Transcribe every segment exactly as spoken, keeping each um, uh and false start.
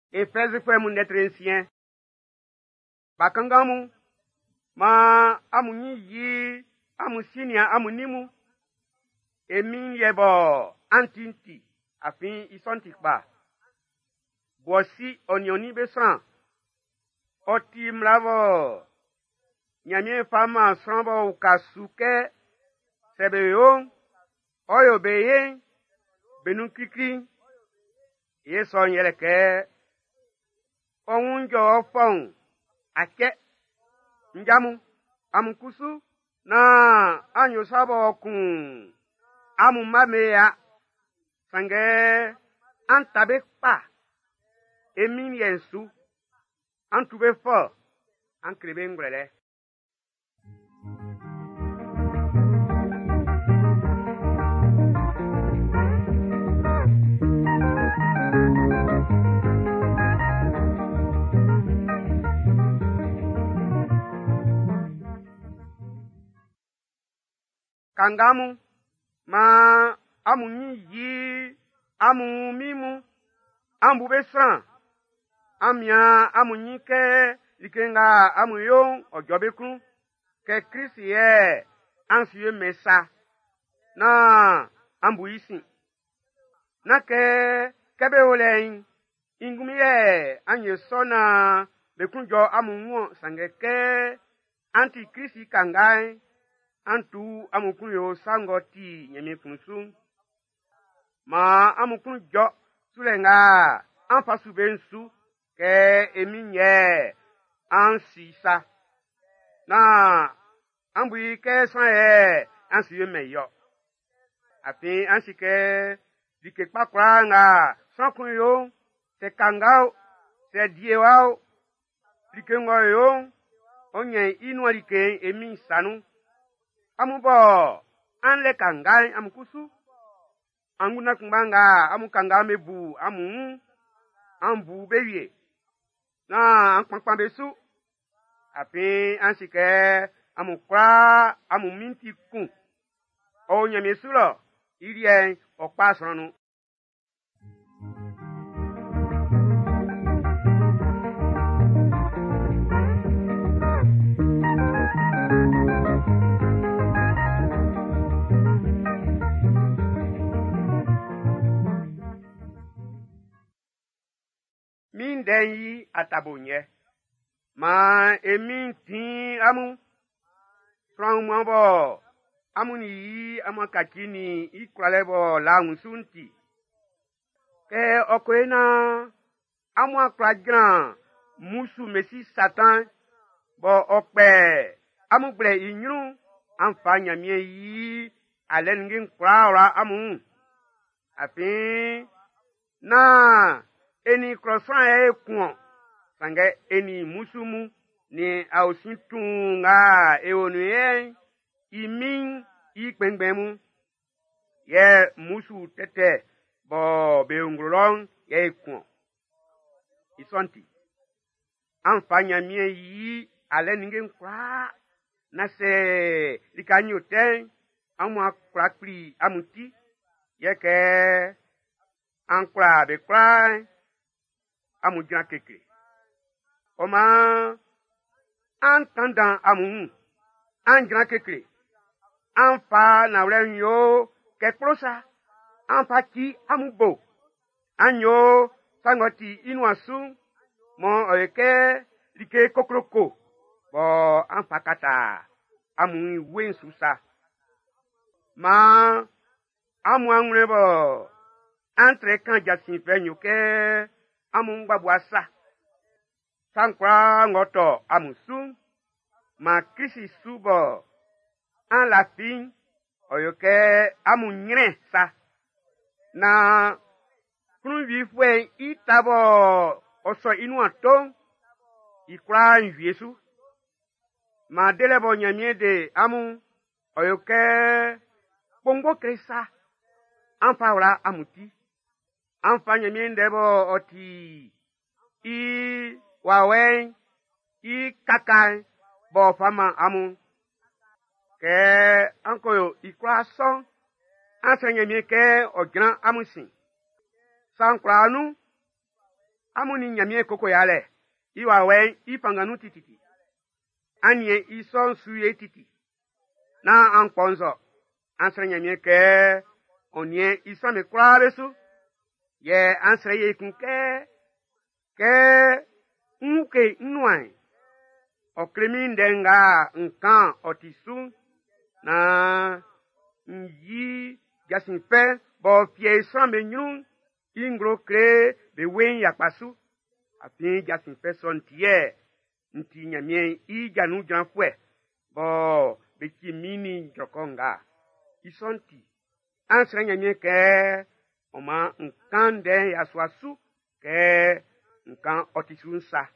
Efeze foi mon d'être ancien. Bakangamu ma amunyi yi amusinia amunimu emin yebo antinti afin isontikba. Bosi onioni besran. Oti mlavo nyamie fama srambo ukasuke sebeyo oyo beye benu kikri yeso nyeleke onwunjo fon ake njamu amukusu na anyo sabo kun amu mameya sange antabe pa emin yensu antube fo ankrebe ngrele. Kangamu ma amunyi yi amu mimu ambu besran amia amunyi ke likenga amuyo ojobekun ke Kristi ye ansuye mesa na ambu isi na ke kebe olen ingumi ye anye sona bekunjo amunwo sangeke anti Kristi kangai antu amukun yo sangoti nyemi kunsu ma amukun jo sulenga anfasu bensu ke eminye ansisa na ambui ke san ye ansuye meyo afi ansike dike pakwa nga sankun yo se kangao se diewao dike ngoyo onye inu dike emi sanu amubo anle kangai amukusu anguna kumbanga amukanga mebu amu ambu bewie na ankpankpan besu api ansike amukra amuminti kun onye mesulo irie okpa sonu. Min denyi atabonye ma emin tin amu from mwabo amu ni amu kakini ikwalebo la unsunti ke okwena amu akrajan musu mesi satan bo okpe amu bre inyu anfanya mie yi alengin kwara amu afin na eni croissant e kuon sange eni musumu ni ausintunga e onuye imin ikpengbemu ye musu tete bo beungron ye kuon isonti anfanya mie yi ale ningen kwa na se likanyote amu akra pri amuti ye ke ankra be kra amujan keke oma antandan amu anjan keke anfa na wrenyo ke prosa anfa ti amubo anyo sangoti inu asu mo oyeke like kokroko bo anfa kata amu wensusa ma amu anrebo entre kan jasin fenyo ke amu ngbabuasa sankwa ngoto amusu ma kisi subo an la fin oyoke amu nyre sa na krunvi fwe itabo oso inu ato ikra nviesu ma delebo nyamie de amu oyoke pongo kresa anfa ora amuti anfa nyamie ndebo oti i wawen i kakai bo fama amu ke ankoyo ikra son ansenye mi ke ogran amusin sankranu amuni nyamie koko yale iwa we ipanganu tititi anye ison suye titi na anponzo ansre nyamie ke onye isa me krabesu ye ansre ye kunke ke nke nuai okremi ndenga nkan otisu na nyi jasinpe bo pie isa me nyun ingro kre be wen yakpasu api jasinpe son tie nti nyamie i janu janfwe bo be kimini jokonga isonti ansre nyamie ke oma nkan de yaswasu ke nkan otisunsa.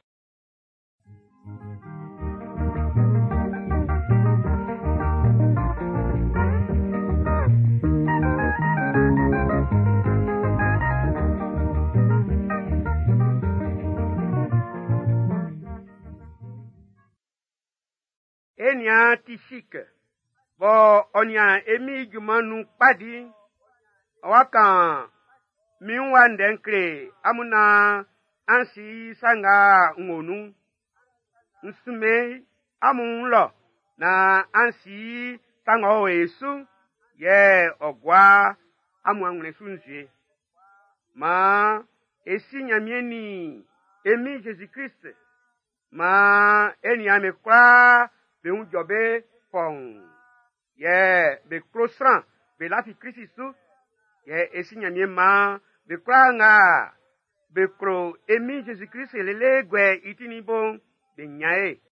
Enya tishik bo onya emi jumanu padi waka miwa ndenkre amuna ansi sanga ngonu nsume amunlo na ansi tango esu ye ogwa amuanwune sunje ma esi nyamieni emi Jesus Christ ma eni ame kwa be unjobe pong ye be krosran be lafi Christu ye esi nyamie ma be kwa nga be kro emi Jesus Christ lele gwe itini bon be nyae